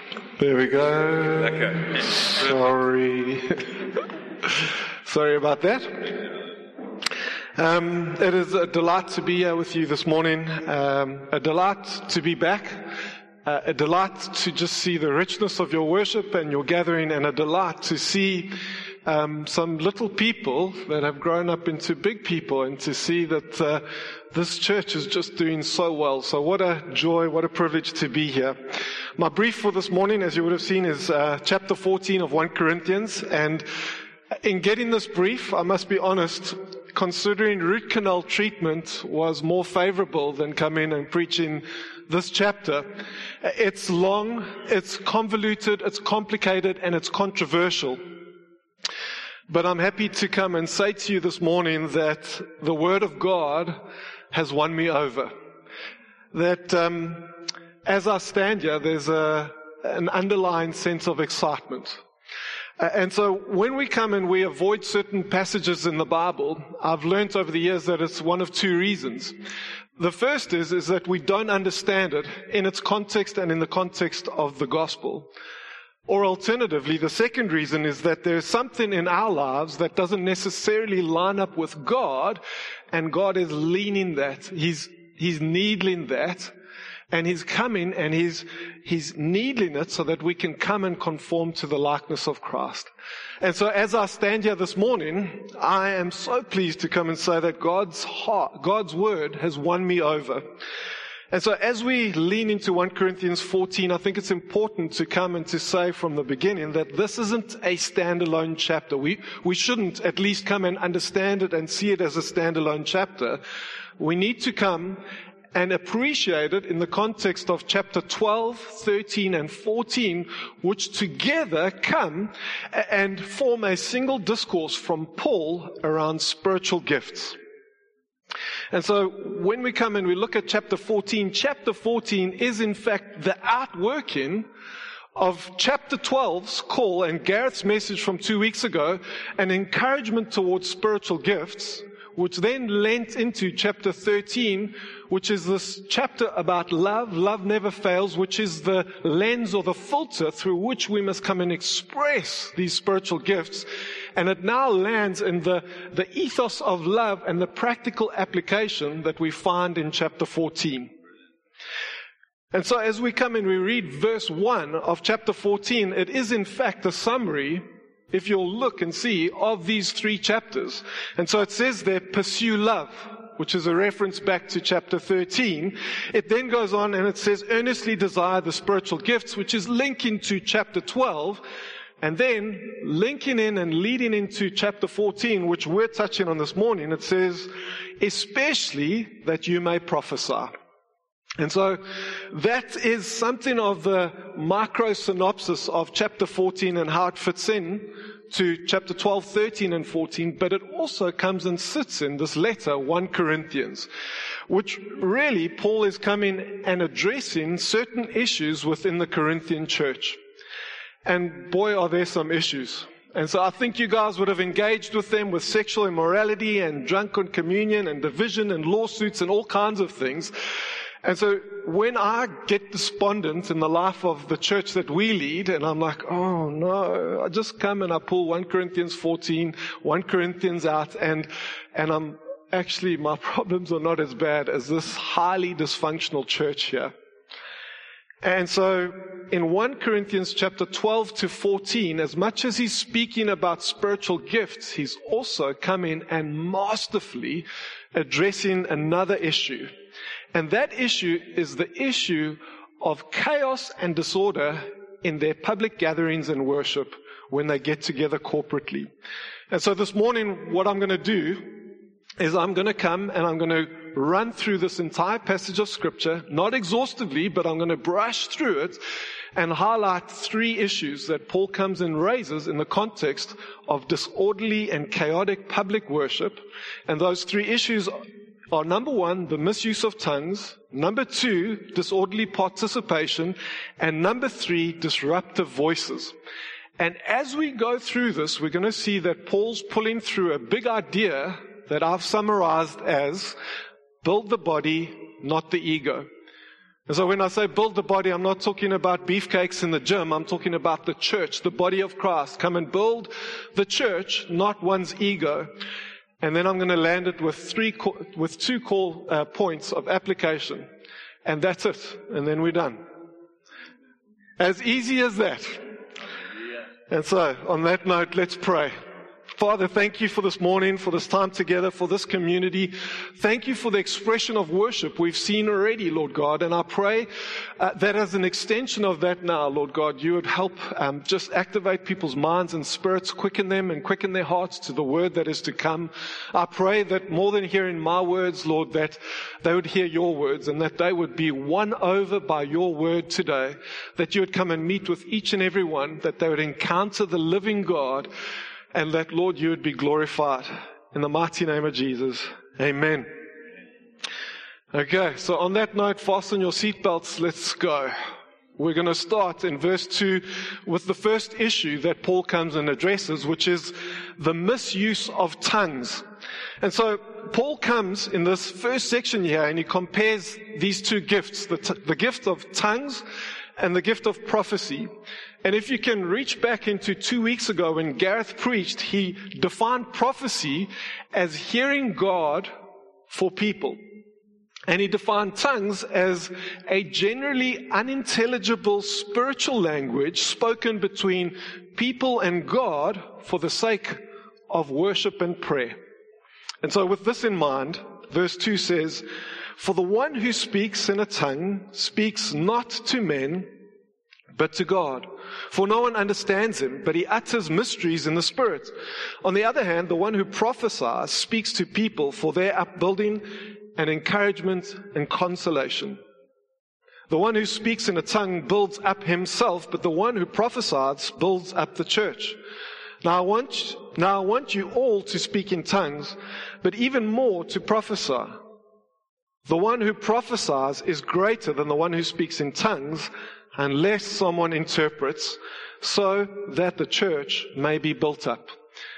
There we go. Okay. Sorry. Sorry about that. It is a delight to be here with you this morning. A delight to be back. A delight to just see the richness of your worship and your gathering, and a delight to see some little people that have grown up into big people, and to see that this church is just doing so well. So what a joy, what a privilege to be here. My brief for this morning, as you would have seen, is chapter 14 of 1 Corinthians. And in getting this brief, I must be honest, considering root canal treatment was more favorable than coming and preaching this chapter. It's long, it's convoluted, it's complicated, and it's controversial. But I'm happy to come and say to you this morning that the Word of God has won me over. That as I stand here, there's an underlying sense of excitement. And so when we come and we avoid certain passages in the Bible, I've learned over the years that it's one of two reasons. The first is that we don't understand it in its context and in the context of the gospel. Or alternatively, the second reason is that there's something in our lives that doesn't necessarily line up with God, and God is leaning that. He's needling that, and He's coming and He's needling it so that we can come and conform to the likeness of Christ. And so as I stand here this morning, I am so pleased to come and say that God's Word has won me over. And so as we lean into 1 Corinthians 14, I think it's important to come and to say from the beginning that this isn't a standalone chapter. We shouldn't at least come and understand it and see it as a standalone chapter. We need to come and appreciate it in the context of chapter 12, 13, and 14, which together come and form a single discourse from Paul around spiritual gifts. And so when we come and we look at chapter 14 is in fact the outworking of chapter 12's call and Gareth's message from 2 weeks ago, an encouragement towards spiritual gifts, which then lent into chapter 13, which is this chapter about love. Love never fails, which is the lens or the filter through which we must come and express these spiritual gifts. And it now lands in the ethos of love and the practical application that we find in chapter 14. And so as we come and we read verse 1 of chapter 14, it is in fact a summary, if you'll look and see, of these three chapters. And so it says there, pursue love, which is a reference back to chapter 13. It then goes on and it says, earnestly desire the spiritual gifts, which is linking to chapter 12. And then linking in and leading into chapter 14, which we're touching on this morning, it says, especially that you may prophesy. And so that is something of the micro synopsis of chapter 14 and how it fits in to chapter 12, 13, and 14, but it also comes and sits in this letter, 1 Corinthians, which really Paul is coming and addressing certain issues within the Corinthian church. And boy, are there some issues. And so I think you guys would have engaged with them with sexual immorality and drunken communion and division and lawsuits and all kinds of things. And so when I get despondent in the life of the church that we lead, and I'm like, oh no, I just come and I pull 1 Corinthians 14, 1 Corinthians out, and I'm actually, my problems are not as bad as this highly dysfunctional church here. And so in 1 Corinthians chapter 12 to 14, as much as he's speaking about spiritual gifts, he's also coming and masterfully addressing another issue. And that issue is the issue of chaos and disorder in their public gatherings and worship when they get together corporately. And so this morning, what I'm going to do is I'm going to come and I'm going to run through this entire passage of Scripture, not exhaustively, but I'm going to brush through it and highlight three issues that Paul comes and raises in the context of disorderly and chaotic public worship. And those three issues are, number one, the misuse of tongues, number two, disorderly participation, and number three, disruptive voices. And as we go through this, we're going to see that Paul's pulling through a big idea that I've summarized as build the body, not the ego. And so when I say build the body, I'm not talking about beefcakes in the gym. I'm talking about the church, the body of Christ. Come and build the church, not one's ego. And then I'm going to land it with two points of application. And that's it. And then we're done. As easy as that. And so, on that note, let's pray. Father, thank you for this morning, for this time together, for this community. Thank you for the expression of worship we've seen already, Lord God. And I pray that as an extension of that now, Lord God, you would help just activate people's minds and spirits, quicken them and quicken their hearts to the word that is to come. I pray that more than hearing my words, Lord, that they would hear your words and that they would be won over by your word today, that you would come and meet with each and every one, that they would encounter the living God, and that, Lord, you would be glorified. In the mighty name of Jesus. Amen. Okay, so on that note, fasten your seatbelts. Let's go. We're going to start in verse 2 with the first issue that Paul comes and addresses, which is the misuse of tongues. And so Paul comes in this first section here and he compares these two gifts, the gift of tongues and the gift of prophecy. And if you can reach back into 2 weeks ago when Gareth preached, he defined prophecy as hearing God for people. And he defined tongues as a generally unintelligible spiritual language spoken between people and God for the sake of worship and prayer. And so with this in mind, verse 2 says, "For the one who speaks in a tongue speaks not to men, but to God. For no one understands him, but he utters mysteries in the Spirit. On the other hand, the one who prophesies speaks to people for their upbuilding and encouragement and consolation. The one who speaks in a tongue builds up himself, but the one who prophesies builds up the church. Now I want you all to speak in tongues, but even more to prophesy. The one who prophesies is greater than the one who speaks in tongues, unless someone interprets, so that the church may be built up."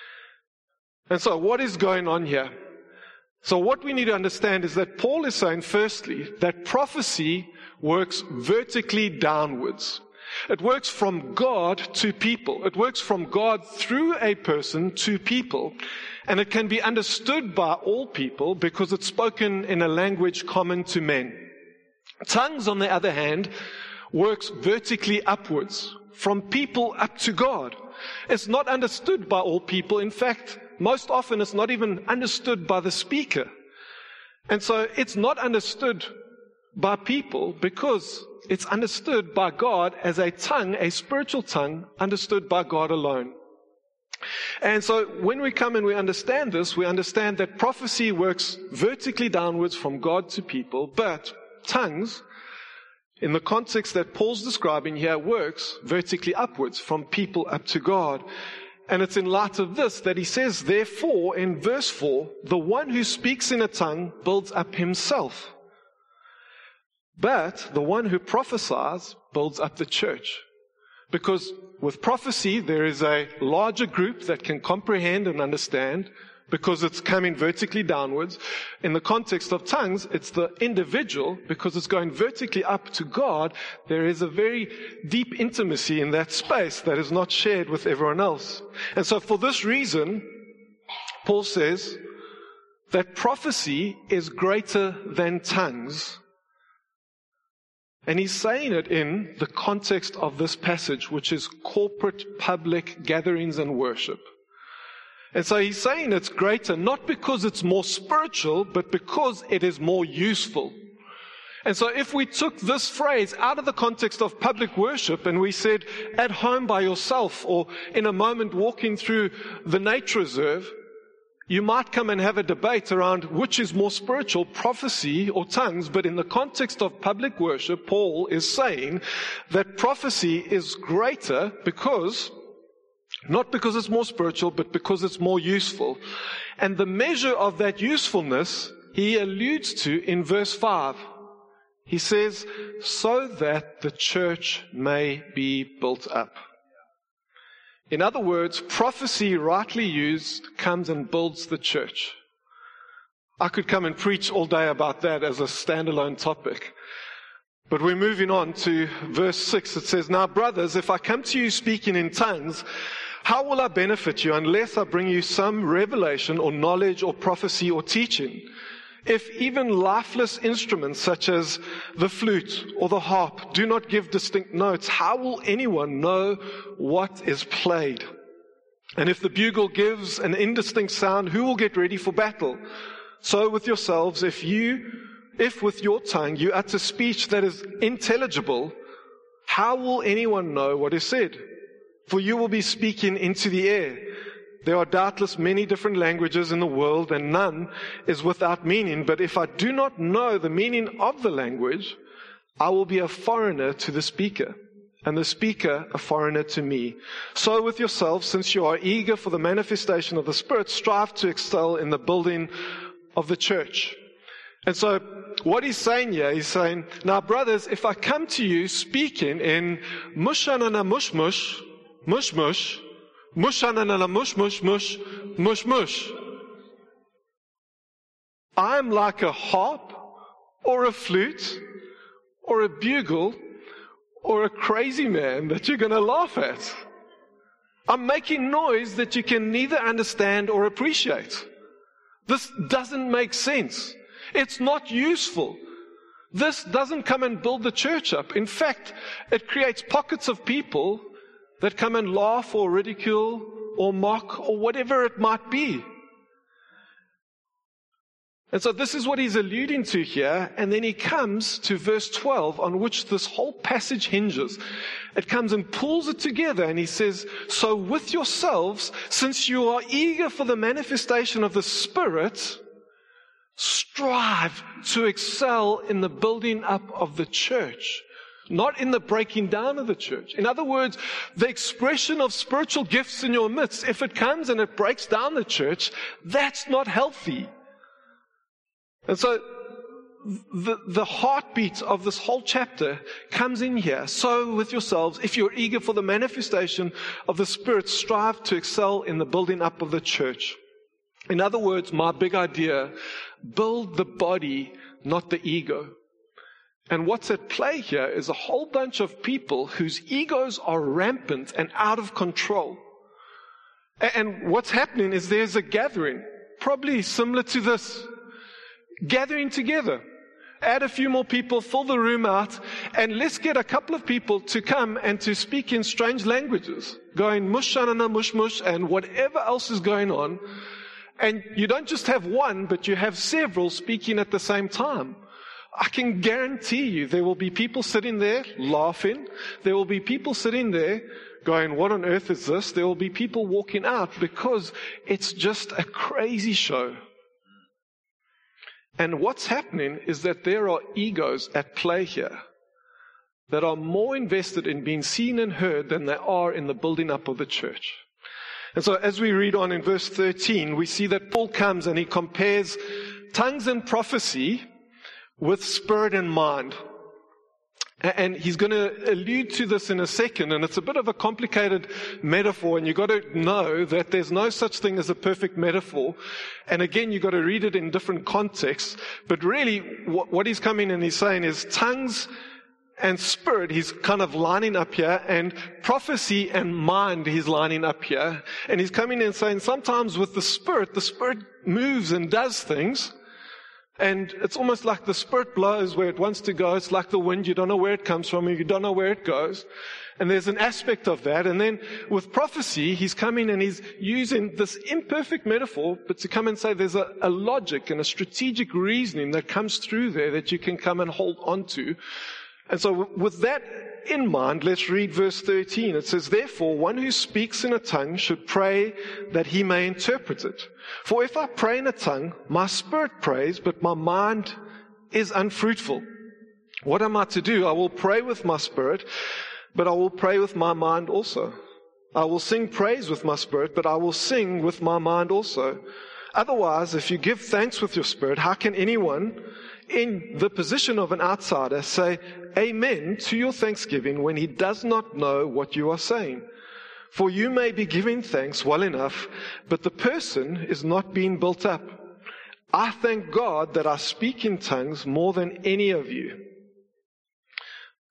And so what is going on here? So what we need to understand is that Paul is saying, firstly, that prophecy works vertically downwards. It works from God to people. It works from God through a person to people. And it can be understood by all people because it's spoken in a language common to men. Tongues, on the other hand, works vertically upwards, from people up to God. It's not understood by all people. In fact, most often it's not even understood by the speaker. And so it's not understood by people because it's understood by God as a tongue, a spiritual tongue, understood by God alone. And so when we come and we understand this, we understand that prophecy works vertically downwards from God to people, but tongues, in the context that Paul's describing here, works vertically upwards from people up to God. And it's in light of this that he says, therefore, in verse 4, the one who speaks in a tongue builds up himself. But the one who prophesies builds up the church. Because with prophecy, there is a larger group that can comprehend and understand, because it's coming vertically downwards. In the context of tongues, it's the individual, because it's going vertically up to God. There is a very deep intimacy in that space that is not shared with everyone else. And so for this reason, Paul says that prophecy is greater than tongues. And he's saying it in the context of this passage, which is corporate public gatherings and worship. And so he's saying it's greater, not because it's more spiritual, but because it is more useful. And so if we took this phrase out of the context of public worship and we said, at home by yourself or in a moment walking through the nature reserve, you might come and have a debate around which is more spiritual, prophecy or tongues. But in the context of public worship, Paul is saying that prophecy is greater because, not because it's more spiritual, but because it's more useful. And the measure of that usefulness he alludes to in verse 5. He says, so that the church may be built up. In other words, prophecy rightly used comes and builds the church. I could come and preach all day about that as a standalone topic. But we're moving on to verse 6. It says, "Now brothers, if I come to you speaking in tongues, how will I benefit you unless I bring you some revelation or knowledge or prophecy or teaching? If even lifeless instruments such as the flute or the harp do not give distinct notes, how will anyone know what is played? And if the bugle gives an indistinct sound, who will get ready for battle? So with yourselves, if with your tongue you utter speech that is intelligible, how will anyone know what is said? For you will be speaking into the air. There are doubtless many different languages in the world, and none is without meaning. But if I do not know the meaning of the language, I will be a foreigner to the speaker, and the speaker a foreigner to me. So with yourselves, since you are eager for the manifestation of the Spirit, strive to excel in the building of the church." And so what he's saying here, he's saying, now brothers, if I come to you speaking in mushanana mush mush, mush mush, mushanana mush mush mush, mush mush, I'm like a harp or a flute or a bugle or a crazy man that you're going to laugh at. I'm making noise that you can neither understand or appreciate. This doesn't make sense. It's not useful. This doesn't come and build the church up. In fact, it creates pockets of people that come and laugh or ridicule or mock or whatever it might be. And so this is what he's alluding to here. And then he comes to verse 12, on which this whole passage hinges. It comes and pulls it together, and he says, "So with yourselves, since you are eager for the manifestation of the Spirit, strive to excel in the building up of the church," not in the breaking down of the church. In other words, the expression of spiritual gifts in your midst, if it comes and it breaks down the church, that's not healthy. And so the heartbeat of this whole chapter comes in here. "So with yourselves, if you're eager for the manifestation of the Spirit, strive to excel in the building up of the church." In other words, my big idea, build the body, not the ego. And what's at play here is a whole bunch of people whose egos are rampant and out of control. And what's happening is there's a gathering, probably similar to this, gathering together. Add a few more people, fill the room out, and let's get a couple of people to come and to speak in strange languages, going mush, shanana, mush, mush, and whatever else is going on. And you don't just have one, but you have several speaking at the same time. I can guarantee you there will be people sitting there laughing. There will be people sitting there going, what on earth is this? There will be people walking out because it's just a crazy show. And what's happening is that there are egos at play here that are more invested in being seen and heard than they are in the building up of the church. And so as we read on in verse 13, we see that Paul comes and he compares tongues and prophecy with spirit and mind. And he's going to allude to this in a second, and it's a bit of a complicated metaphor, and you've got to know that there's no such thing as a perfect metaphor. And again, you've got to read it in different contexts. But really, what he's coming and he's saying is tongues and spirit, he's kind of lining up here, and prophecy and mind, he's lining up here. And he's coming in and saying sometimes with the spirit moves and does things. And it's almost like the Spirit blows where it wants to go. It's like the wind. You don't know where it comes from. You don't know where it goes. And there's an aspect of that. And then with prophecy, he's coming and he's using this imperfect metaphor, but to come and say there's a logic and a strategic reasoning that comes through there that you can come and hold on to. And so with that in mind, let's read verse 13. It says, "Therefore, one who speaks in a tongue should pray that he may interpret it. For if I pray in a tongue, my spirit prays, but my mind is unfruitful. What am I to do? I will pray with my spirit, but I will pray with my mind also. I will sing praise with my spirit, but I will sing with my mind also. Otherwise, if you give thanks with your spirit, how can anyone in the position of an outsider say amen to your thanksgiving when he does not know what you are saying? For you may be giving thanks well enough, but the person is not being built up. I thank God that I speak in tongues more than any of you."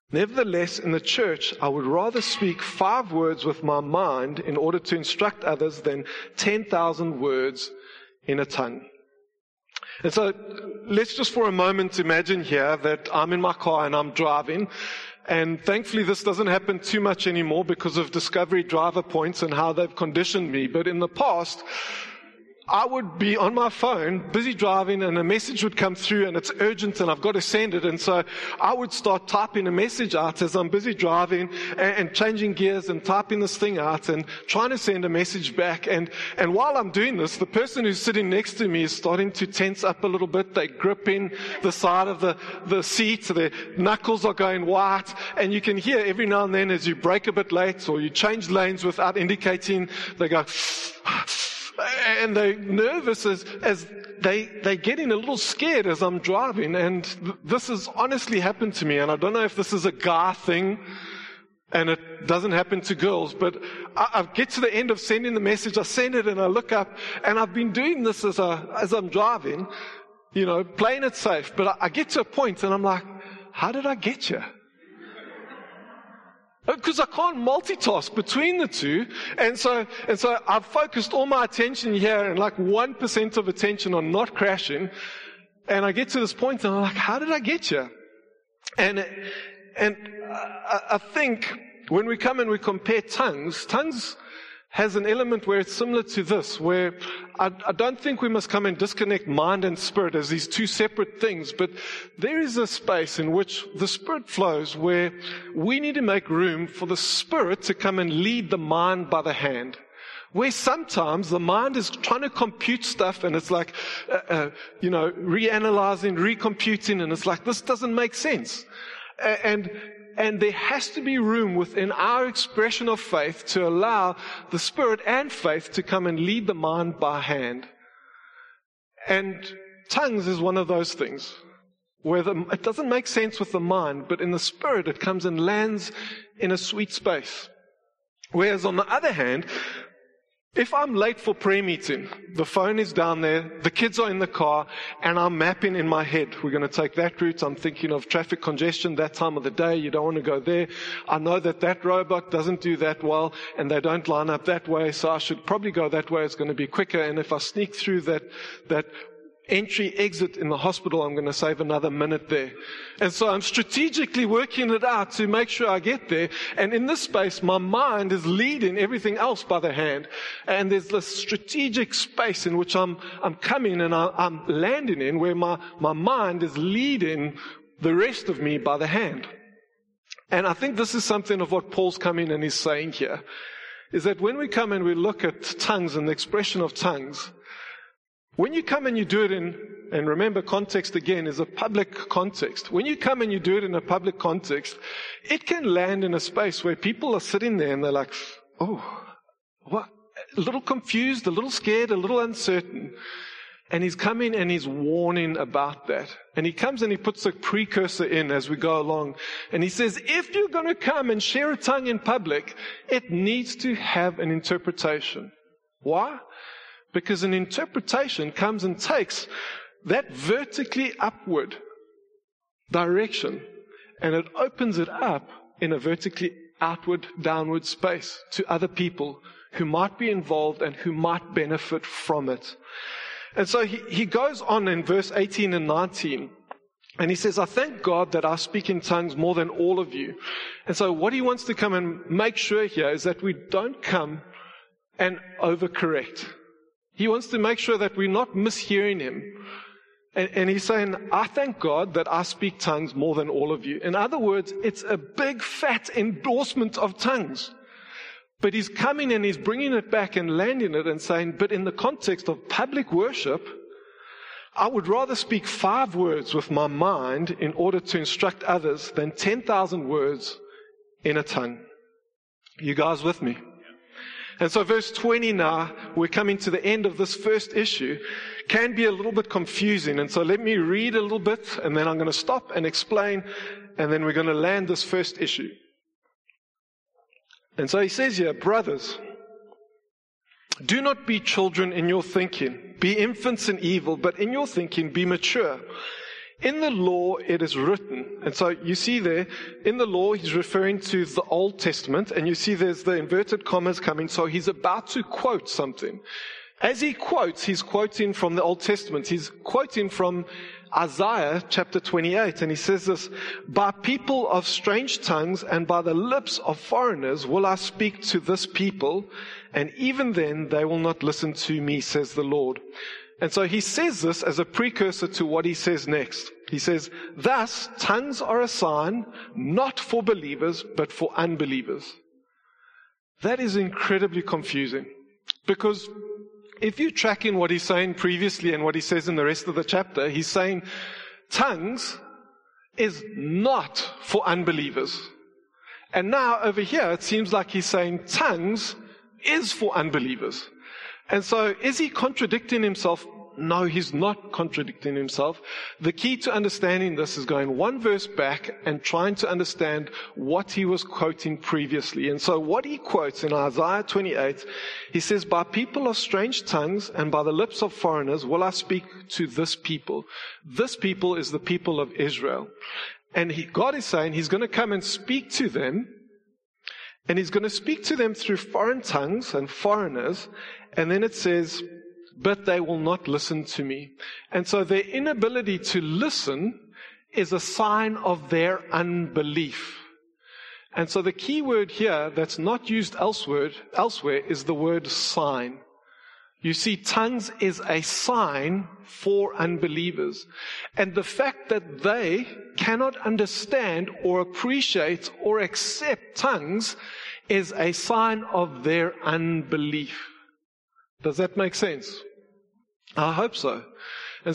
Nevertheless, in the church, I would rather speak 5 words with my mind in order to instruct others than 10,000 words in a tongue. And so let's just for a moment imagine here that I'm in my car and I'm driving. And thankfully this doesn't happen too much anymore because of Discovery driver points and how they've conditioned me. But in the past, I would be on my phone, busy driving, and a message would come through and it's urgent and I've got to send it. And so I would start typing a message out as I'm busy driving and changing gears and typing this thing out and trying to send a message back. And while I'm doing this, the person who's sitting next to me is starting to tense up a little bit. They're gripping the side of the seat. Their knuckles are going white. And you can hear every now and then as you brake a bit late or you change lanes without indicating, they go, and they're nervous as they're getting a little scared as I'm driving. And this has honestly happened to me. And I don't know if this is a guy thing and it doesn't happen to girls, but I get to the end of sending the message, I send it and I look up, and I've been doing this as I'm driving, playing it safe. But I get to a point and I'm like, how did I get here? Because I can't multitask between the two. And so I've focused all my attention here and like 1% of attention on not crashing. And I get to this point and I'm like, how did I get here? And I think when we come and we compare tongues has an element where it's similar to this, where I don't think we must come and disconnect mind and spirit as these two separate things, but there is a space in which the spirit flows where we need to make room for the spirit to come and lead the mind by the hand. Where sometimes the mind is trying to compute stuff and it's like, reanalyzing, recomputing, and it's like, this doesn't make sense. And there has to be room within our expression of faith to allow the Spirit and faith to come and lead the mind by hand. And tongues is one of those things where it doesn't make sense with the mind, but in the Spirit it comes and lands in a sweet space. Whereas on the other hand, if I'm late for prayer meeting, the phone is down there, the kids are in the car, and I'm mapping in my head, we're going to take that route, I'm thinking of traffic congestion, that time of the day, you don't want to go there. I know that robot doesn't do that well, and they don't line up that way, so I should probably go that way, it's going to be quicker, and if I sneak through that entry exit in the hospital, I'm going to save another minute there. And so I'm strategically working it out to make sure I get there. And in this space, my mind is leading everything else by the hand. And there's this strategic space in which I'm coming and I'm landing in, where my mind is leading the rest of me by the hand. And I think this is something of what Paul's coming and he's saying here, is that when we come and we look at tongues and the expression of tongues, when you come and you do it and remember context again is a public context. When you come and you do it in a public context, it can land in a space where people are sitting there and they're like, oh, what? A little confused, a little scared, a little uncertain. And he's coming and he's warning about that. And he comes and he puts a precursor in as we go along. And he says, if you're going to come and share a tongue in public, it needs to have an interpretation. Why? Because an interpretation comes and takes that vertically upward direction and it opens it up in a vertically outward, downward space to other people who might be involved and who might benefit from it. And so he goes on in verse 18 and 19 and he says, I thank God that I speak in tongues more than all of you. And so what he wants to come and make sure here is that we don't come and overcorrect. He wants to make sure that we're not mishearing him. And he's saying, I thank God that I speak tongues more than all of you. In other words, it's a big fat endorsement of tongues. But he's coming and he's bringing it back and landing it and saying, but in the context of public worship, I would rather speak 5 words with my mind in order to instruct others than 10,000 words in a tongue. You guys with me? And so verse 20 now, we're coming to the end of this first issue, can be a little bit confusing. And so let me read a little bit, and then I'm going to stop and explain, and then we're going to land this first issue. And so he says here, brothers, do not be children in your thinking. Be infants in evil, but in your thinking be mature. In the law it is written. And so you see there, in the law he's referring to the Old Testament, and you see there's the inverted commas coming, so he's about to quote something. As he quotes, he's quoting from the Old Testament. He's quoting from Isaiah chapter 28, and he says this, "By people of strange tongues and by the lips of foreigners will I speak to this people, and even then they will not listen to me, says the Lord." And so he says this as a precursor to what he says next. He says, "Thus, tongues are a sign, not for believers, but for unbelievers." That is incredibly confusing. Because if you track in what he's saying previously and what he says in the rest of the chapter, he's saying tongues is not for unbelievers. And now over here, it seems like he's saying tongues is for unbelievers. And so, is he contradicting himself? No, he's not contradicting himself. The key to understanding this is going one verse back and trying to understand what he was quoting previously. And so what he quotes in Isaiah 28, he says, "By people of strange tongues and by the lips of foreigners will I speak to this people." This people is the people of Israel. And God is saying he's going to come and speak to them. And he's going to speak to them through foreign tongues and foreigners. And then it says, "But they will not listen to me." And so their inability to listen is a sign of their unbelief. And so the key word here that's not used elsewhere is the word sign. You see, tongues is a sign for unbelievers. And the fact that they cannot understand or appreciate or accept tongues is a sign of their unbelief. Does that make sense? I hope so. And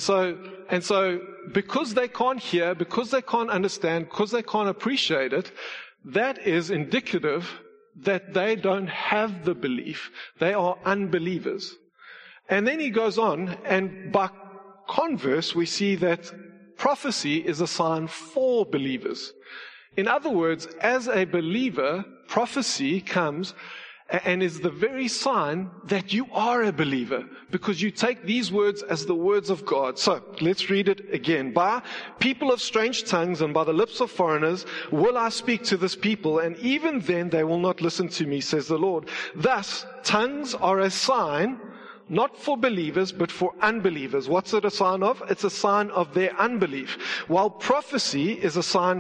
so because they can't hear, because they can't understand, because they can't appreciate it, that is indicative that they don't have the belief. They are unbelievers. And then he goes on, and by converse, we see that prophecy is a sign for believers. In other words, as a believer, prophecy comes and is the very sign that you are a believer, because you take these words as the words of God. So, let's read it again. "By people of strange tongues and by the lips of foreigners will I speak to this people, and even then they will not listen to me, says the Lord. Thus, tongues are a sign, not for believers, but for unbelievers." What's it a sign of? It's a sign of their unbelief. While prophecy is a sign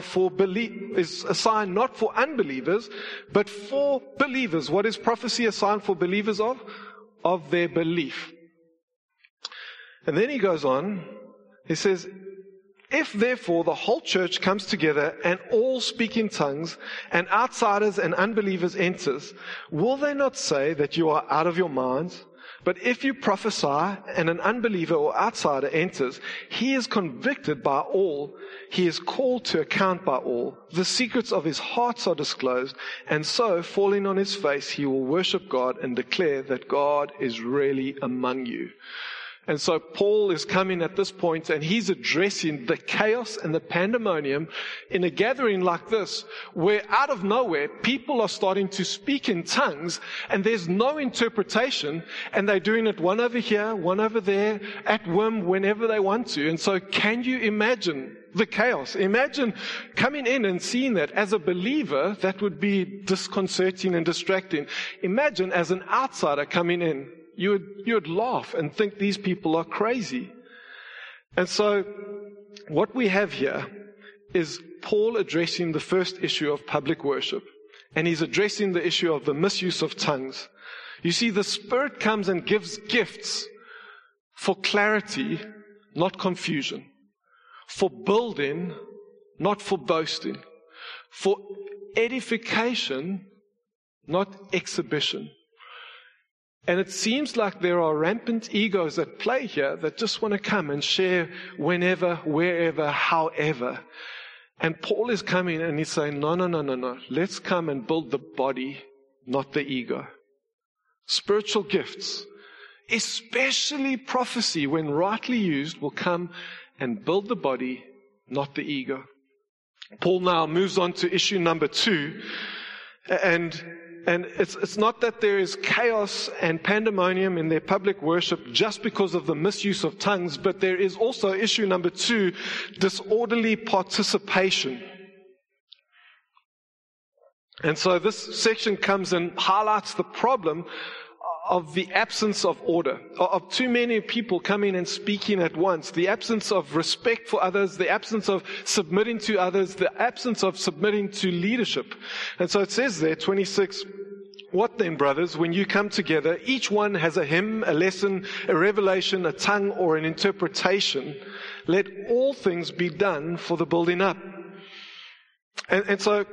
is a sign not for unbelievers, but for believers. What is prophecy a sign for believers of? Of their belief. And then he goes on, he says, "If therefore the whole church comes together and all speak in tongues, and outsiders and unbelievers enters, will they not say that you are out of your minds? But if you prophesy and an unbeliever or outsider enters, he is convicted by all. He is called to account by all. The secrets of his hearts are disclosed. And so, falling on his face, he will worship God and declare that God is really among you." And so Paul is coming at this point and he's addressing the chaos and the pandemonium in a gathering like this, where out of nowhere people are starting to speak in tongues and there's no interpretation, and they're doing it one over here, one over there, at whim, whenever they want to. And so can you imagine the chaos? Imagine coming in and seeing that. As a believer, that would be disconcerting and distracting. Imagine as an outsider coming in. You would laugh and think these people are crazy. And so what we have here is Paul addressing the first issue of public worship. And he's addressing the issue of the misuse of tongues. You see, the Spirit comes and gives gifts for clarity, not confusion. For building, not for boasting. For edification, not exhibition. And it seems like there are rampant egos at play here that just want to come and share whenever, wherever, however. And Paul is coming and he's saying, no. Let's come and build the body, not the ego. Spiritual gifts, especially prophecy, when rightly used, will come and build the body, not the ego. Paul now moves on to issue number 2. And it's not that there is chaos and pandemonium in their public worship just because of the misuse of tongues, but there is also issue number 2, disorderly participation. And so this section comes and highlights the problem of the absence of order, of too many people coming and speaking at once, the absence of respect for others, the absence of submitting to others, the absence of submitting to leadership. And so it says there, 26, what then, brothers, when you come together, each one has a hymn, a lesson, a revelation, a tongue, or an interpretation. Let all things be done for the building up. And so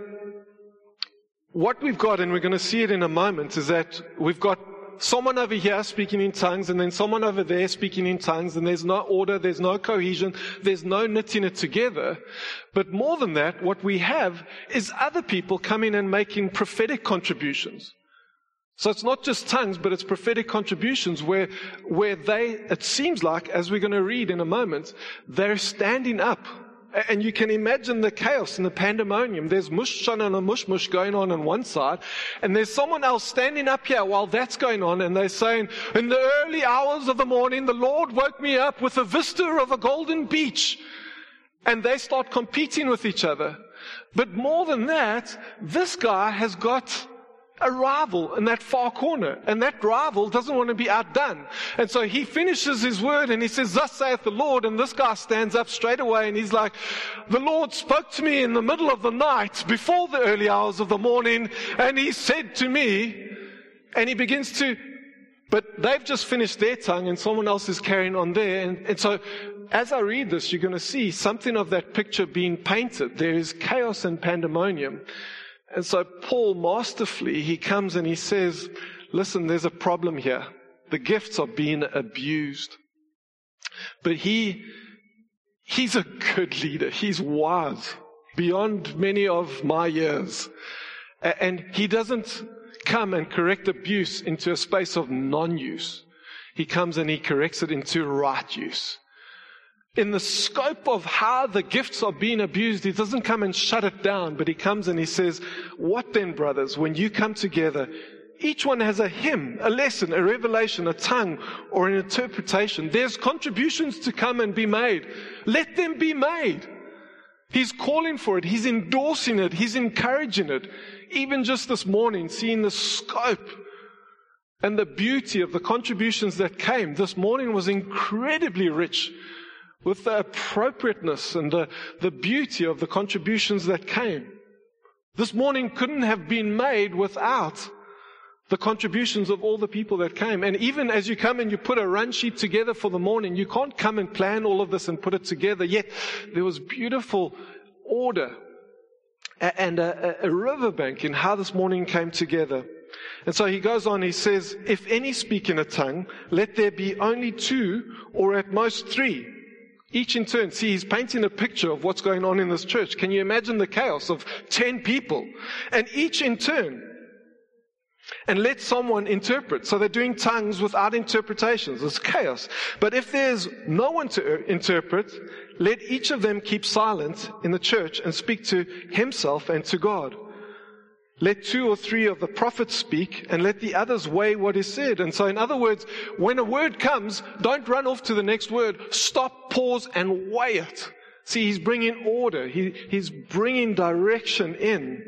what we've got, and we're going to see it in a moment, is that we've got someone over here speaking in tongues, and then someone over there speaking in tongues, and there's no order, there's no cohesion, there's no knitting it together. But more than that, what we have is other people coming and making prophetic contributions. So it's not just tongues, but it's prophetic contributions where it seems like, as we're going to read in a moment, they're standing up. And you can imagine the chaos and the pandemonium. There's mush-shana and a mush-mush going on one side, and there's someone else standing up here while that's going on, and they're saying, in the early hours of the morning, the Lord woke me up with a vista of a golden beach. And they start competing with each other. But more than that, this guy has got a rival in that far corner, and that rival doesn't want to be outdone. And so he finishes his word and he says, thus saith the Lord, and this guy stands up straight away and he's like, the Lord spoke to me in the middle of the night before the early hours of the morning, and he said to me, and he begins to, but they've just finished their tongue and someone else is carrying on there. And so as I read this, you're going to see something of that picture being painted. There is chaos and pandemonium. And so Paul, masterfully, he comes and he says, listen, there's a problem here. The gifts are being abused. But he's a good leader. He's wise beyond many of my years. And he doesn't come and correct abuse into a space of non-use. He comes and he corrects it into right use. In the scope of how the gifts are being abused, he doesn't come and shut it down, but he comes and he says, what then, brothers, when you come together, each one has a hymn, a lesson, a revelation, a tongue, or an interpretation. There's contributions to come and be made. Let them be made. He's calling for it. He's endorsing it. He's encouraging it. Even just this morning, seeing the scope and the beauty of the contributions that came, this morning was incredibly rich with the appropriateness and the beauty of the contributions that came. This morning couldn't have been made without the contributions of all the people that came. And even as you come and you put a run sheet together for the morning, you can't come and plan all of this and put it together. Yet there was beautiful order and a riverbank in how this morning came together. And so he goes on, he says, if any speak in a tongue, let there be only 2 or at most 3. Each in turn. See, he's painting a picture of what's going on in this church. Can you imagine the chaos of 10 people? And each in turn. And let someone interpret. So they're doing tongues without interpretations. It's chaos. But if there's no one to interpret, let each of them keep silent in the church and speak to himself and to God. Let 2 or 3 of the prophets speak, and let the others weigh what is said. And so, in other words, when a word comes, don't run off to the next word. Stop, pause, and weigh it. See, he's bringing order. He's bringing direction in.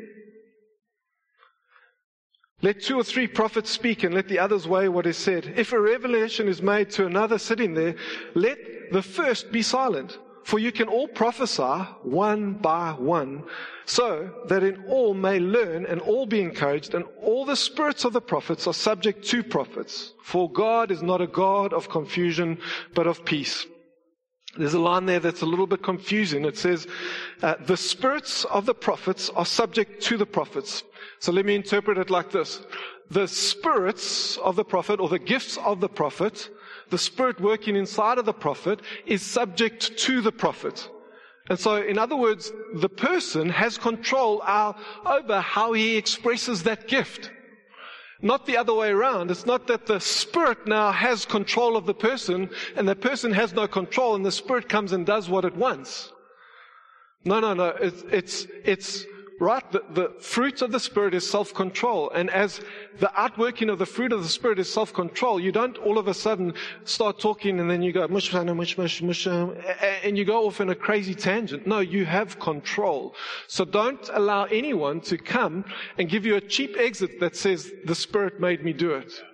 Let 2 or 3 prophets speak, and let the others weigh what is said. If a revelation is made to another sitting there, let the first be silent. For you can all prophesy one by one, so that in all may learn and all be encouraged, and all the spirits of the prophets are subject to prophets. For God is not a God of confusion, but of peace. There's a line there that's a little bit confusing. It says, the spirits of the prophets are subject to the prophets. So let me interpret it like this. The spirits of the prophet, or the gifts of the prophet, the spirit working inside of the prophet, is subject to the prophet. And so, in other words, the person has control over how he expresses that gift. Not the other way around. It's not that the spirit now has control of the person and the person has no control and the spirit comes and does what it wants. No. It's right? The fruit of the Spirit is self-control. And as the outworking of the fruit of the Spirit is self-control, you don't all of a sudden start talking and then you go, mush, mush, mush, mush, and you go off in a crazy tangent. No, you have control. So don't allow anyone to come and give you a cheap exit that says, the Spirit made me do it.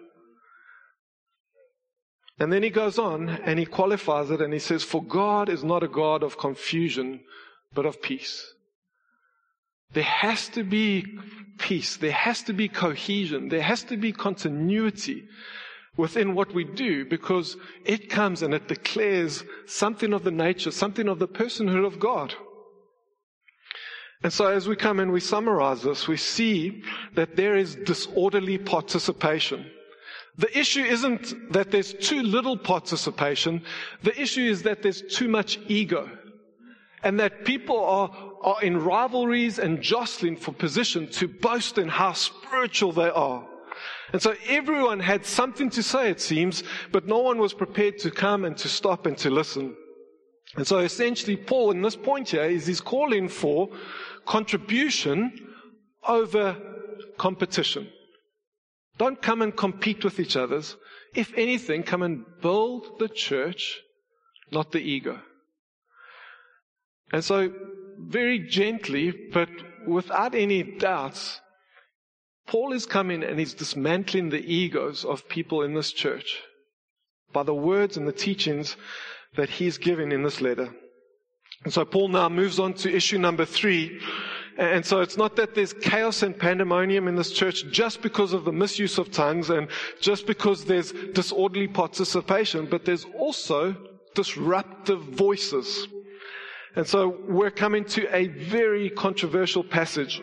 And then he goes on and he qualifies it and he says, for God is not a God of confusion, but of peace. There has to be peace. There has to be cohesion. There has to be continuity within what we do, because it comes and it declares something of the nature, something of the personhood of God. And so as we come and we summarize this, we see that there is disorderly participation. The issue isn't that there's too little participation. The issue is that there's too much ego. And that people are in rivalries and jostling for position to boast in how spiritual they are. And so everyone had something to say, it seems, but no one was prepared to come and to stop and to listen. And so essentially Paul, in this point here, is he's calling for contribution over competition. Don't come and compete with each other. If anything, come and build the church, not the ego. And so, very gently, but without any doubts, Paul is coming and he's dismantling the egos of people in this church by the words and the teachings that he's giving in this letter. And so Paul now moves on to issue number 3. And so it's not that there's chaos and pandemonium in this church just because of the misuse of tongues and just because there's disorderly participation, but there's also disruptive voices. And so we're coming to a very controversial passage.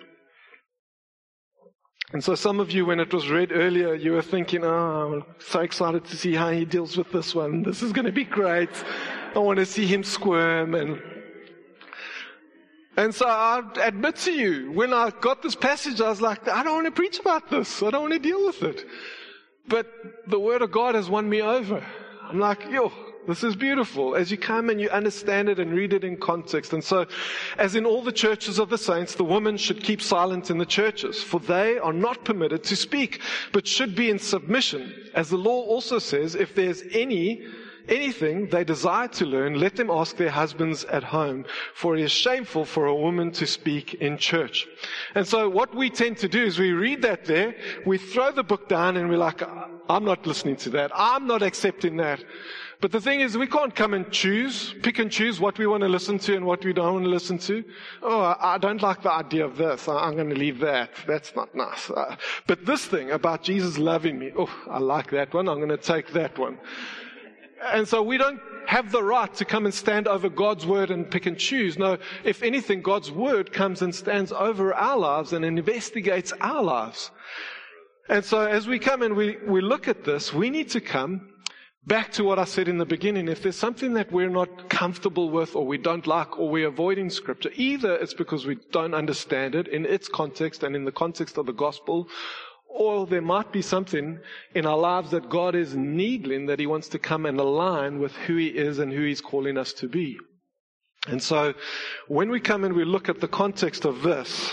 And so some of you, when it was read earlier, you were thinking, oh, I'm so excited to see how he deals with this one. This is going to be great. I want to see him squirm. And so I admit to you, when I got this passage, I was like, I don't want to preach about this. I don't want to deal with it. But the Word of God has won me over. I'm like, this is beautiful as you come and you understand it and read it in context. And so, as in all the churches of the saints, the women should keep silent in the churches, for they are not permitted to speak, but should be in submission. As the law also says, if there's anything they desire to learn, let them ask their husbands at home, for it is shameful for a woman to speak in church. And so what we tend to do is we read that there, we throw the book down and we're like, I'm not listening to that. I'm not accepting that. But the thing is, we can't come and pick and choose what we want to listen to and what we don't want to listen to. Oh, I don't like the idea of this. I'm going to leave that. That's not nice. But this thing about Jesus loving me, I like that one. I'm going to take that one. And so we don't have the right to come and stand over God's word and pick and choose. No, if anything, God's word comes and stands over our lives and investigates our lives. And so as we come and we look at this, we need to come back to what I said in the beginning. If there's something that we're not comfortable with or we don't like or we're avoiding Scripture, either it's because we don't understand it in its context and in the context of the gospel, or there might be something in our lives that God is needling, that He wants to come and align with who He is and who He's calling us to be. And so when we come and we look at the context of this,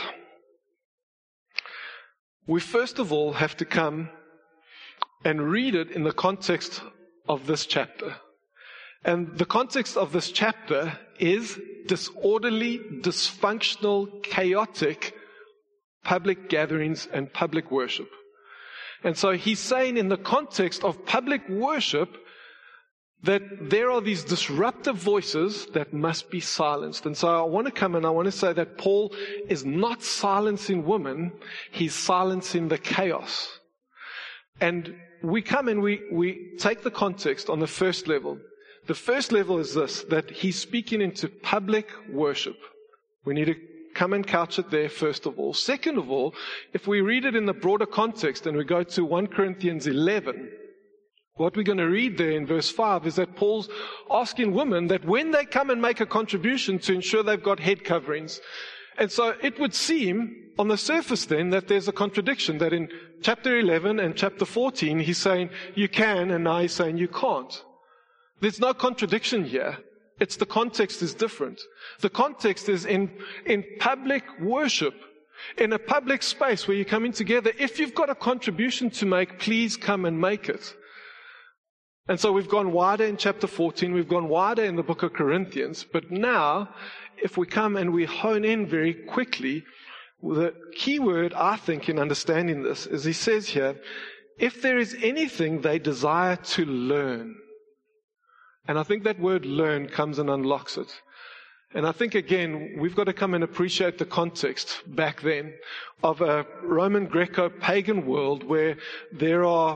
we first of all have to come and read it in the context of this chapter. And the context of this chapter is disorderly, dysfunctional, chaotic public gatherings and public worship. And so he's saying in the context of public worship that there are these disruptive voices that must be silenced. And so I want to come and I want to say that Paul is not silencing women, he's silencing the chaos. And we come and we take the context on the first level. The first level is this, that he's speaking into public worship. We need to come and couch it there, first of all. Second of all, if we read it in the broader context and we go to 1 Corinthians 11, what we're going to read there in verse 5 is that Paul's asking women that when they come and make a contribution to ensure they've got head coverings. And so it would seem on the surface then that there's a contradiction, that in chapter 11 and chapter 14 he's saying you can and now he's saying you can't. There's no contradiction here. It's the context is different. The context is in public worship. In a public space where you're coming together, if you've got a contribution to make, please come and make it. And so we've gone wider in chapter 14, we've gone wider in the book of Corinthians, but now, if we come and we hone in very quickly, the key word, I think, in understanding this is he says here, if there is anything they desire to learn. And I think that word learn comes and unlocks it. And I think, again, we've got to come and appreciate the context back then of a Roman Greco-pagan world where there are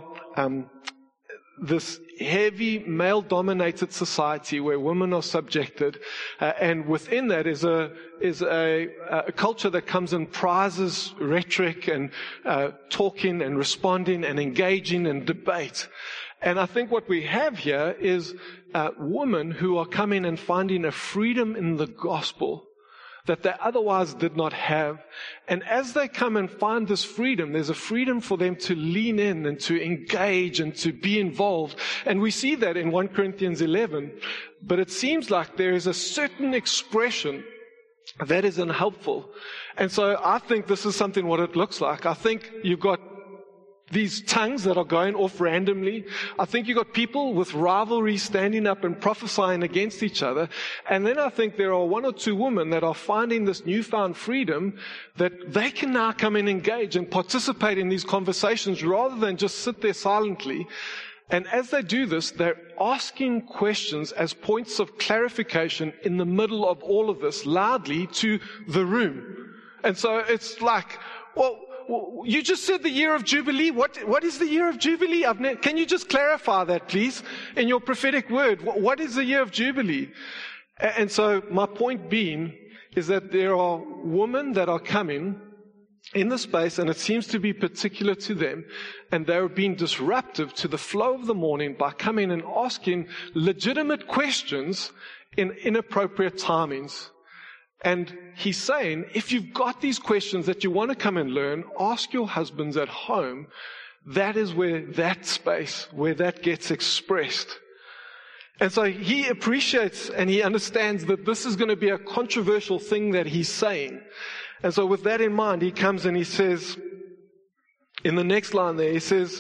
this heavy male-dominated society where women are subjected, and within that is a culture that comes and prizes rhetoric and talking and responding and engaging and debate. And I think what we have here is women who are coming and finding a freedom in the gospel that they otherwise did not have. And as they come and find this freedom, there's a freedom for them to lean in and to engage and to be involved. And we see that in 1 Corinthians 11. But it seems like there is a certain expression that is unhelpful. And so I think this is something what it looks like. I think you've got these tongues that are going off randomly. I think you've got people with rivalry standing up and prophesying against each other. And then I think there are one or two women that are finding this newfound freedom that they can now come and engage and participate in these conversations rather than just sit there silently. And as they do this, they're asking questions as points of clarification in the middle of all of this loudly to the room. And so it's like, well, you just said the year of Jubilee. What is the year of Jubilee? Can you just clarify that, please, in your prophetic word? What is the year of Jubilee? And so my point being is that there are women that are coming in the space, and it seems to be particular to them, and they're being disruptive to the flow of the morning by coming and asking legitimate questions in inappropriate timings. And he's saying, if you've got these questions that you want to come and learn, ask your husbands at home. That is where that space, where that gets expressed. And so he appreciates and he understands that this is going to be a controversial thing that he's saying. And so with that in mind, he comes and he says, in the next line there, he says,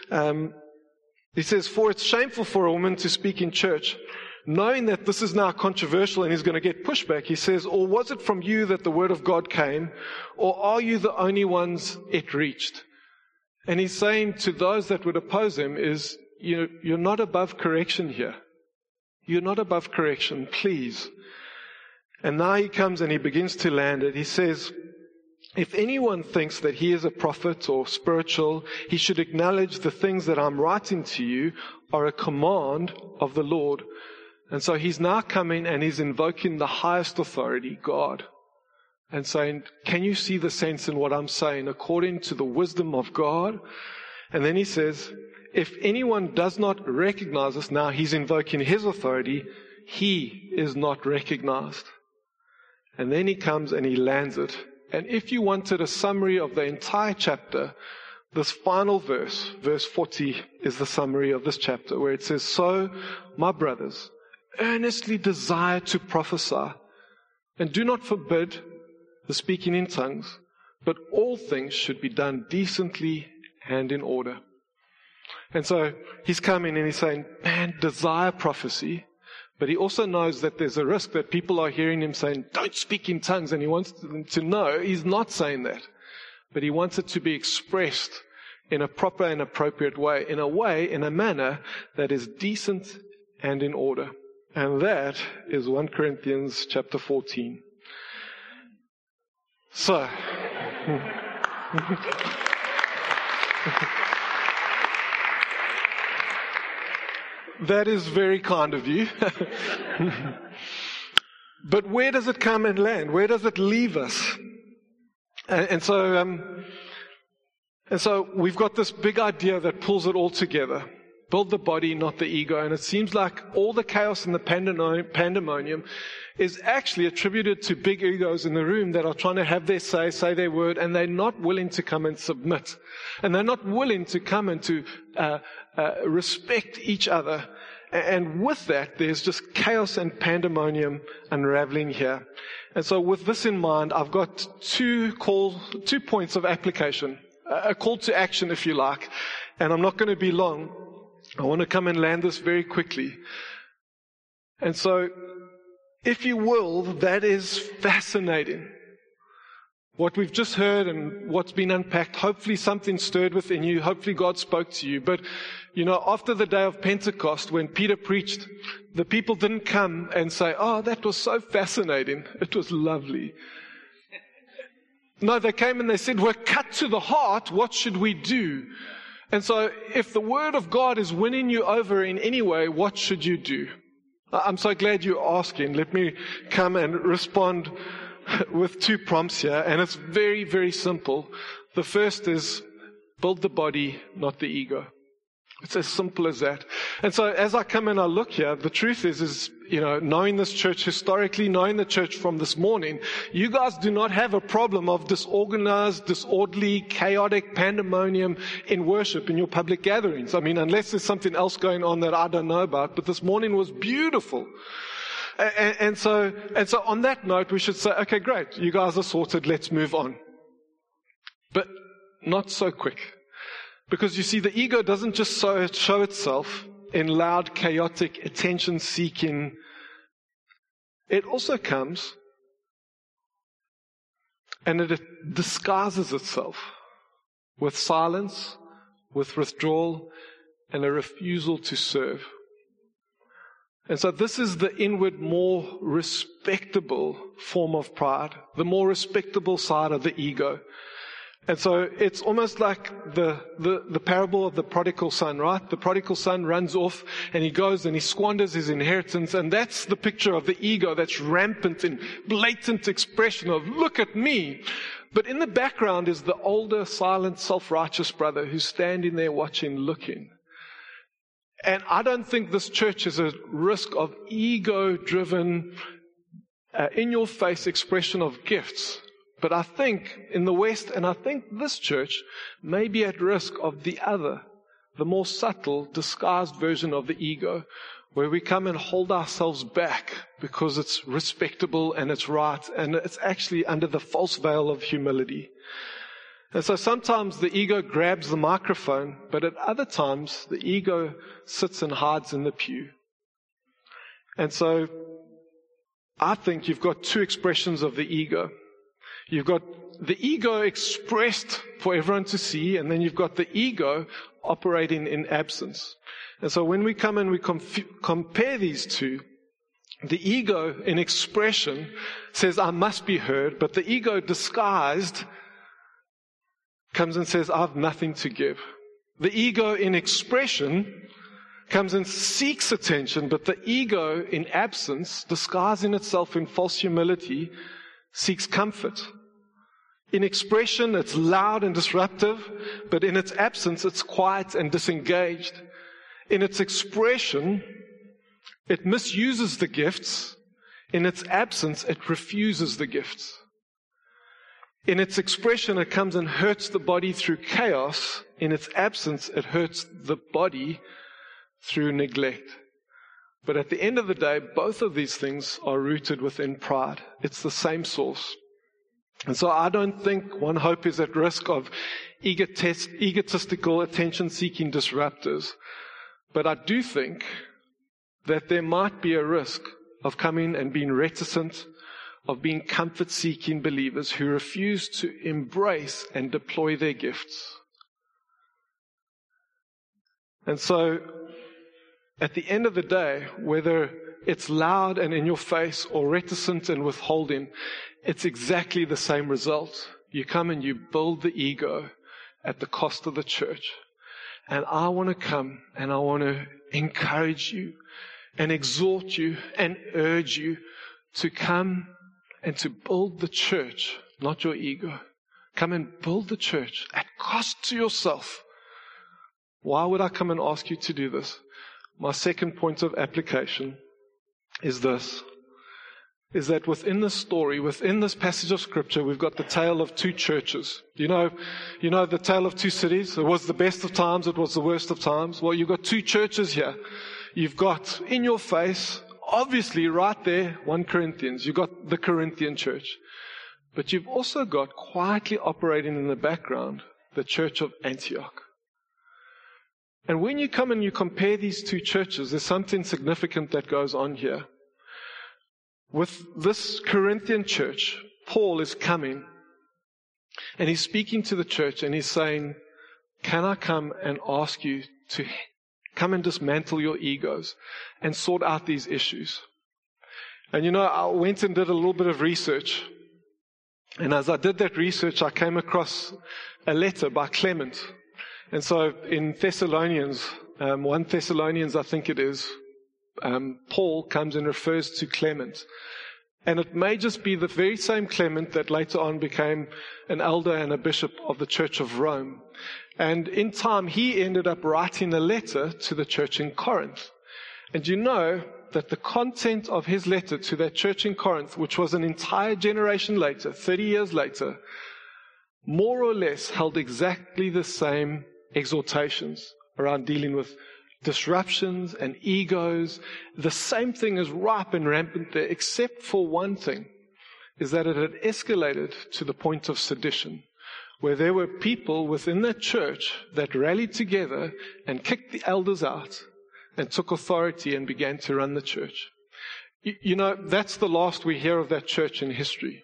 for it's shameful for a woman to speak in church. Knowing that this is now controversial and he's going to get pushback, he says, or was it from you that the word of God came, or are you the only ones it reached? And he's saying to those that would oppose him is, you're not above correction here. You're not above correction, please. And now he comes and he begins to land it. He says, if anyone thinks that he is a prophet or spiritual, he should acknowledge the things that I'm writing to you are a command of the Lord. And so he's now coming and he's invoking the highest authority, God, and saying, can you see the sense in what I'm saying according to the wisdom of God? And then he says, if anyone does not recognize us, now he's invoking his authority, he is not recognized. And then he comes and he lands it. And if you wanted a summary of the entire chapter, this final verse, verse 40, is the summary of this chapter, where it says, so, my brothers, earnestly desire to prophesy, and do not forbid the speaking in tongues, but all things should be done decently and in order. And so he's coming and he's saying, man, desire prophecy, but he also knows that there's a risk that people are hearing him saying, don't speak in tongues, and he wants them to know he's not saying that, but he wants it to be expressed in a proper and appropriate way, in a manner that is decent and in order. And that is 1 Corinthians chapter 14. So, that is very kind of you. But where does it come and land? Where does it leave us? And so we've got this big idea that pulls it all together. Build the body, not the ego. And it seems like all the chaos and the pandemonium is actually attributed to big egos in the room that are trying to have their say their word, and they're not willing to come and submit. And they're not willing to come and to respect each other. And with that, there's just chaos and pandemonium unraveling here. And so with this in mind, I've got 2 points of application, a call to action, if you like. And I'm not going to be long. I want to come and land this very quickly. And so, if you will, that is fascinating. What we've just heard and what's been unpacked, hopefully something stirred within you. Hopefully God spoke to you. But, after the day of Pentecost, when Peter preached, the people didn't come and say, "Oh, that was so fascinating. It was lovely." No, they came and they said, "We're cut to the heart. What should we do?" And so, if the word of God is winning you over in any way, what should you do? I'm so glad you're asking. Let me come and respond with 2 prompts here. And it's very, very simple. The first is build the body, not the ego. It's as simple as that. And so as I come and I look here, the truth is, knowing this church historically, knowing the church from this morning, you guys do not have a problem of disorganized, disorderly, chaotic pandemonium in worship in your public gatherings. I mean, unless there's something else going on that I don't know about, but this morning was beautiful. And so on that note, we should say, okay, great. You guys are sorted. Let's move on. But not so quick. Because you see, the ego doesn't just show itself in loud, chaotic, attention-seeking. It also comes and it disguises itself with silence, with withdrawal, and a refusal to serve. And so this is the inward, more respectable form of pride, the more respectable side of the ego. And so it's almost like the parable of the prodigal son, right? The prodigal son runs off and he goes and he squanders his inheritance. And that's the picture of the ego that's rampant in blatant expression of, look at me. But in the background is the older, silent, self-righteous brother who's standing there watching, looking. And I don't think this church is a risk of ego-driven, in-your-face expression of gifts. But I think in the West, and I think this church may be at risk of the other, the more subtle, disguised version of the ego, where we come and hold ourselves back because it's respectable and it's right, and it's actually under the false veil of humility. And so sometimes the ego grabs the microphone, but at other times the ego sits and hides in the pew. And so I think you've got 2 expressions of the ego. You've got the ego expressed for everyone to see, and then you've got the ego operating in absence. And so when we come and we compare these 2, the ego in expression says, I must be heard, but the ego disguised comes and says, I have nothing to give. The ego in expression comes and seeks attention, but the ego in absence, disguising itself in false humility, seeks comfort. In expression, it's loud and disruptive, but in its absence, it's quiet and disengaged. In its expression, it misuses the gifts. In its absence, it refuses the gifts. In its expression, it comes and hurts the body through chaos. In its absence, it hurts the body through neglect. But at the end of the day, both of these things are rooted within pride. It's the same source. And so I don't think One Hope is at risk of egotistical, attention-seeking disruptors. But I do think that there might be a risk of coming and being reticent, of being comfort-seeking believers who refuse to embrace and deploy their gifts. And so, at the end of the day, whether it's loud and in your face or reticent and withholding, it's exactly the same result. You come and you build the ego at the cost of the church. And I want to come and I want to encourage you and exhort you and urge you to come and to build the church, not your ego. Come and build the church at cost to yourself. Why would I come and ask you to do this? My second point of application is this, is that within this story, within this passage of Scripture, we've got the tale of 2 churches. You know the tale of 2 cities? It was the best of times, it was the worst of times. Well, you've got 2 churches here. You've got in your face, obviously right there, 1 Corinthians. You've got the Corinthian church. But you've also got quietly operating in the background, the church of Antioch. And when you come and you compare these two churches, there's something significant that goes on here. With this Corinthian church, Paul is coming and he's speaking to the church and he's saying, can I come and ask you to come and dismantle your egos and sort out these issues? And I went and did a little bit of research. And as I did that research, I came across a letter by Clement. And so in Thessalonians, 1 Thessalonians I think it is, Paul comes and refers to Clement. And it may just be the very same Clement that later on became an elder and a bishop of the Church of Rome. And in time, he ended up writing a letter to the church in Corinth. And you know that the content of his letter to that church in Corinth, which was an entire generation later, 30 years later, more or less held exactly the same exhortations around dealing with disruptions and egos. The same thing is ripe and rampant there, except for one thing, is that it had escalated to the point of sedition, where there were people within that church that rallied together and kicked the elders out and took authority and began to run the church. That's the last we hear of that church in history.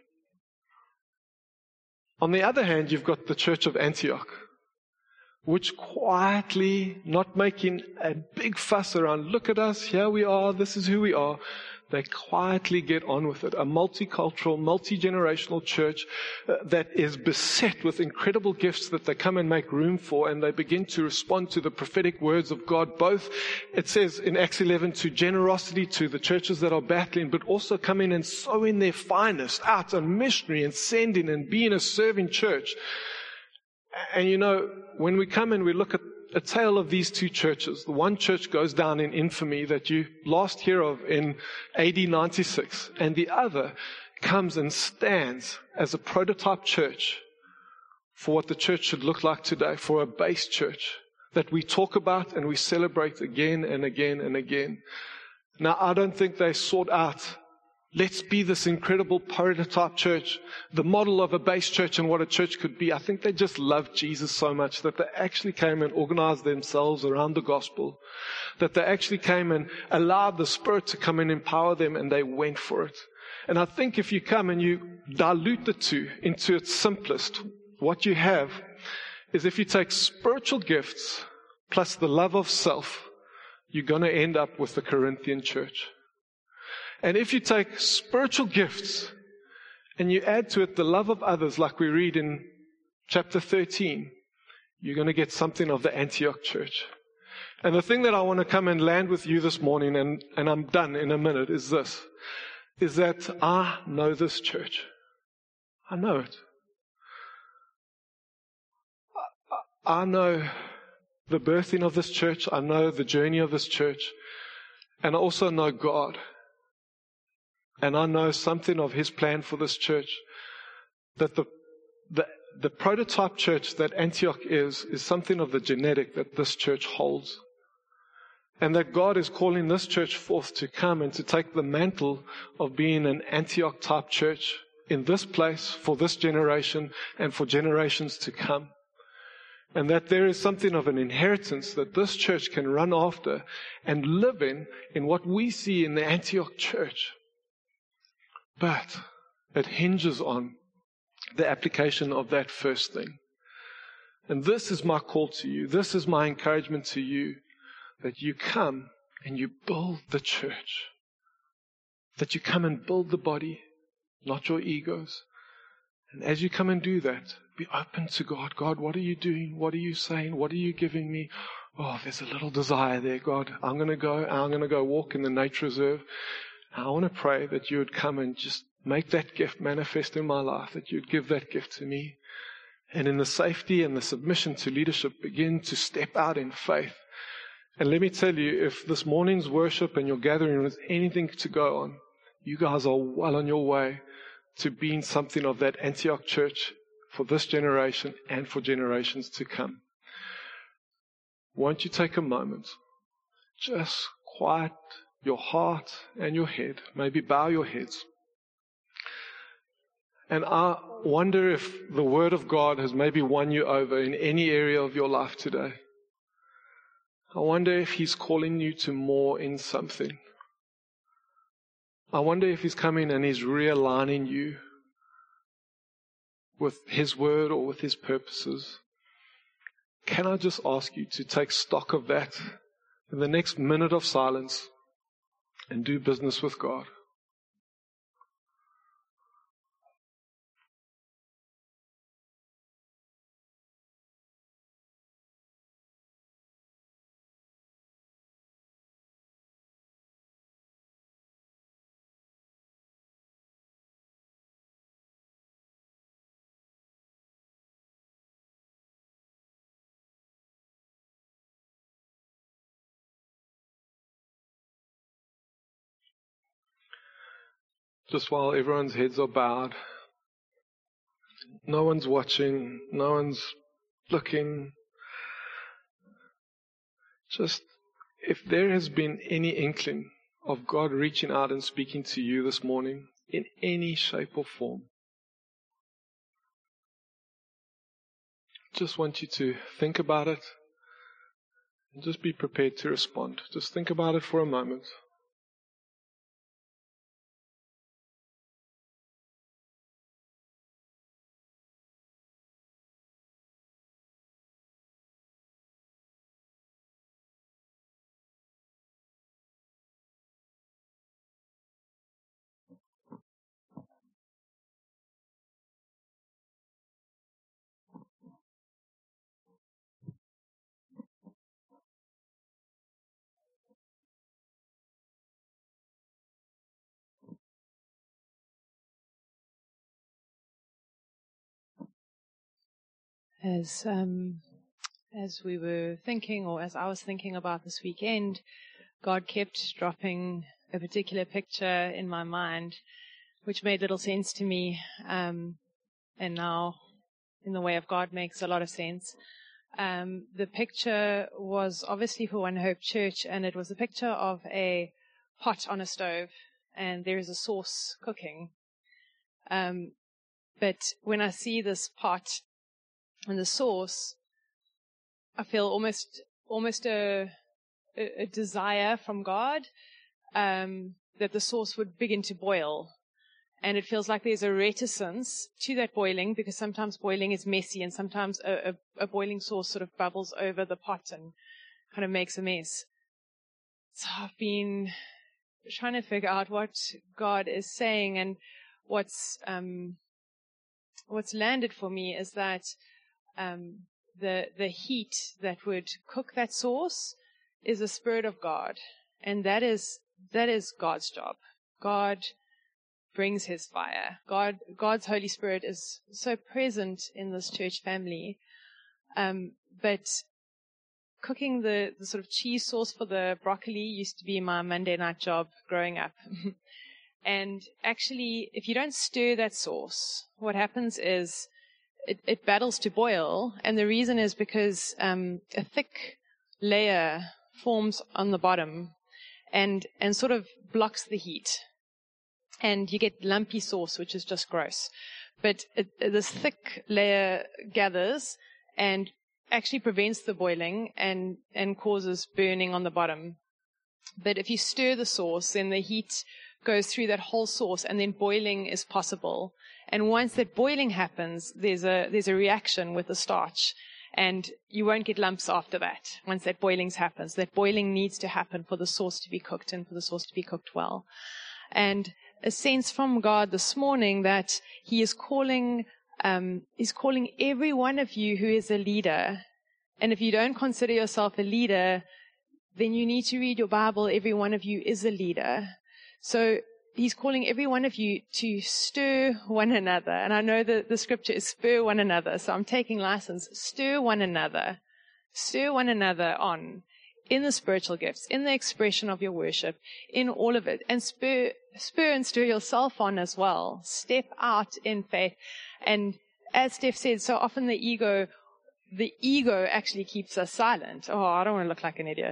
On the other hand, you've got the church of Antioch, which quietly, not making a big fuss around, look at us, here we are, this is who we are. They quietly get on with it. A multicultural, multi-generational church that is beset with incredible gifts that they come and make room for, and they begin to respond to the prophetic words of God. Both, it says in Acts 11, to generosity to the churches that are battling, but also come in and sow in their finest out on missionary and sending and being a serving church. And when we come and we look at a tale of these two churches, the one church goes down in infamy that you last hear of in AD 96, and the other comes and stands as a prototype church for what the church should look like today, for a base church that we talk about and we celebrate again and again and again. Now, I don't think they sought out, let's be this incredible prototype church, the model of a base church and what a church could be. I think they just loved Jesus so much that they actually came and organized themselves around the gospel, that they actually came and allowed the Spirit to come and empower them, and they went for it. And I think if you come and you dilute the two into its simplest, what you have is if you take spiritual gifts plus the love of self, you're going to end up with the Corinthian church. And if you take spiritual gifts and you add to it the love of others, like we read in chapter 13, you're going to get something of the Antioch church. And the thing that I want to come and land with you this morning, and I'm done in a minute, is this, is that I know this church. I know it. I know the birthing of this church. I know the journey of this church. And I also know God. And I know something of His plan for this church, that the prototype church that Antioch is something of the genetic that this church holds. And that God is calling this church forth to come and to take the mantle of being an Antioch type church in this place for this generation and for generations to come. And that there is something of an inheritance that this church can run after and live in what we see in the Antioch church. But it hinges on the application of that first thing. And this is my call to you. This is my encouragement to you, that you come and you build the church. That you come and build the body, not your egos. And as you come and do that, be open to God. God, what are you doing? What are you saying? What are you giving me? Oh, there's a little desire there, God. I'm going to go walk in the nature reserve. I want to pray that you would come and just make that gift manifest in my life, that you'd give that gift to me. And in the safety and the submission to leadership, begin to step out in faith. And let me tell you, if this morning's worship and your gathering was anything to go on, you guys are well on your way to being something of that Antioch church for this generation and for generations to come. Won't you take a moment, just quiet your heart and your head. Maybe bow your heads. And I wonder if the Word of God has maybe won you over in any area of your life today. I wonder if He's calling you to more in something. I wonder if He's coming and He's realigning you with His Word or with His purposes. Can I just ask you to take stock of that in the next minute of silence and do business with God? Just while everyone's heads are bowed, no one's watching, no one's looking. Just, if there has been any inkling of God reaching out and speaking to you this morning in any shape or form, just want you to think about it and just be prepared to respond. Just think about it for a moment. As we were thinking, or as I was thinking about this weekend, God kept dropping a particular picture in my mind, which made little sense to me, and now, in the way of God, makes a lot of sense. The picture was obviously for One Hope Church, and it was a picture of a pot on a stove, and there is a sauce cooking. But when I see this pot and the sauce, I feel almost a desire from God that the sauce would begin to boil. And it feels like there's a reticence to that boiling, because sometimes boiling is messy, and sometimes a boiling sauce sort of bubbles over the pot and kind of makes a mess. So I've been trying to figure out what God is saying, and what's landed for me is that the heat that would cook that sauce is the Spirit of God, and that is God's job. God brings His fire. God's Holy Spirit is so present in this church family, but cooking the sort of cheese sauce for the broccoli used to be my Monday night job growing up. And actually, if you don't stir that sauce, what happens is it battles to boil, and the reason is because a thick layer forms on the bottom and sort of blocks the heat, and you get lumpy sauce, which is just gross. But this thick layer gathers and actually prevents the boiling and causes burning on the bottom. But if you stir the sauce, then the heat goes through that whole sauce, and then boiling is possible. And once that boiling happens, there's a reaction with the starch, and you won't get lumps after that. Once that boiling happens, that boiling needs to happen for the sauce to be cooked, and for the sauce to be cooked well. And a sense from God this morning that He is calling every one of you who is a leader. And if you don't consider yourself a leader, then you need to read your Bible. Every one of you is a leader. So He's calling every one of you to stir one another. And I know that the scripture is spur one another, so I'm taking license. Stir one another. Stir one another on in the spiritual gifts, in the expression of your worship, in all of it. And spur and stir yourself on as well. Step out in faith. And as Steph said, so often the ego actually keeps us silent. Oh, I don't want to look like an idiot.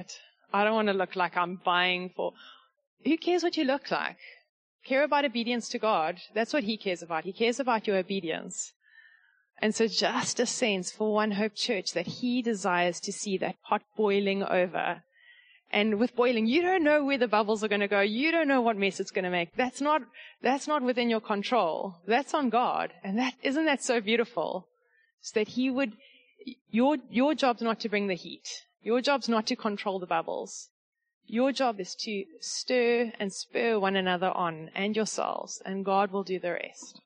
I don't want to look like I'm vying for. Who cares what you look like? Care about obedience to God. That's what He cares about. He cares about your obedience. And so just a sense for One Hope Church that He desires to see that pot boiling over. And with boiling, you don't know where the bubbles are going to go. You don't know what mess it's going to make. That's not within your control. That's on God. And isn't that so beautiful? So that He would, your job's not to bring the heat. Your job's not to control the bubbles. Your job is to stir and spur one another on and yourselves, and God will do the rest.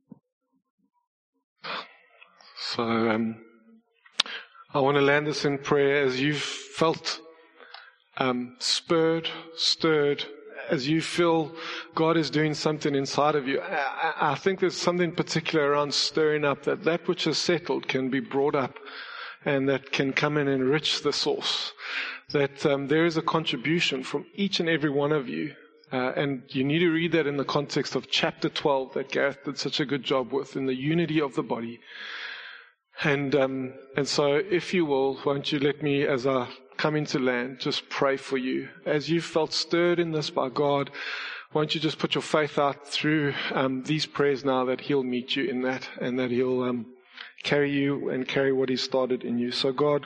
So I want to land this in prayer as you've felt spurred, stirred, as you feel God is doing something inside of you. I think there's something particular around stirring up, that which is settled can be brought up and that can come and enrich the source. That there is a contribution from each and every one of you. And you need to read that in the context of chapter 12 that Gareth did such a good job with, in the unity of the body. And so if you will, won't you let me, as I come into land, just pray for you. As you felt stirred in this by God, won't you just put your faith out through these prayers now, that He'll meet you in that, and that He'll carry you and carry what He started in you. So God,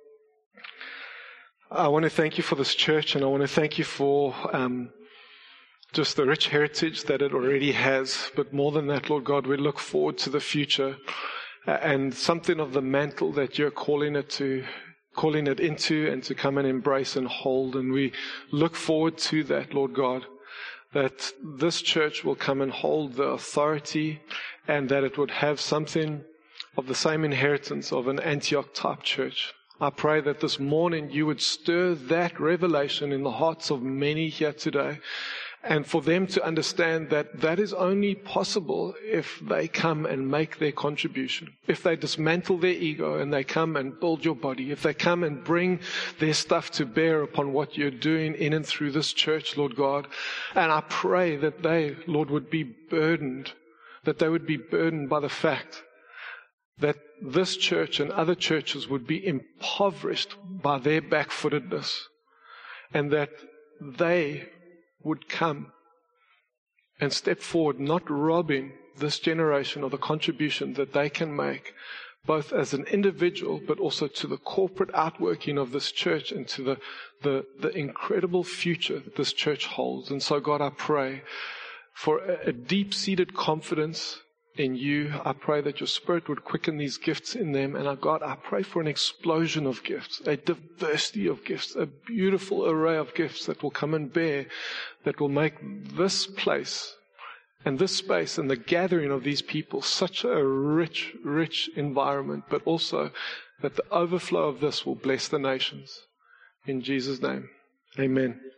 I want to thank You for this church, and I want to thank You for just the rich heritage that it already has. But more than that, Lord God, we look forward to the future and something of the mantle that You're calling it into and to come and embrace and hold. And we look forward to that, Lord God, that this church will come and hold the authority, and that it would have something of the same inheritance of an Antioch type church. I pray that this morning You would stir that revelation in the hearts of many here today, and for them to understand that that is only possible if they come and make their contribution. If they dismantle their ego and they come and build Your body. If they come and bring their stuff to bear upon what You're doing in and through this church, Lord God. And I pray that they, Lord, would be burdened, that they would be burdened by the fact that this church and other churches would be impoverished by their backfootedness, and that they would come and step forward, not robbing this generation of the contribution that they can make, both as an individual, but also to the corporate outworking of this church and to the incredible future that this church holds. And so, God, I pray for a deep-seated confidence in You. I pray that Your Spirit would quicken these gifts in them. And God, I pray for an explosion of gifts, a diversity of gifts, a beautiful array of gifts that will come and bear, that will make this place and this space and the gathering of these people such a rich, rich environment, but also that the overflow of this will bless the nations. In Jesus' name, amen.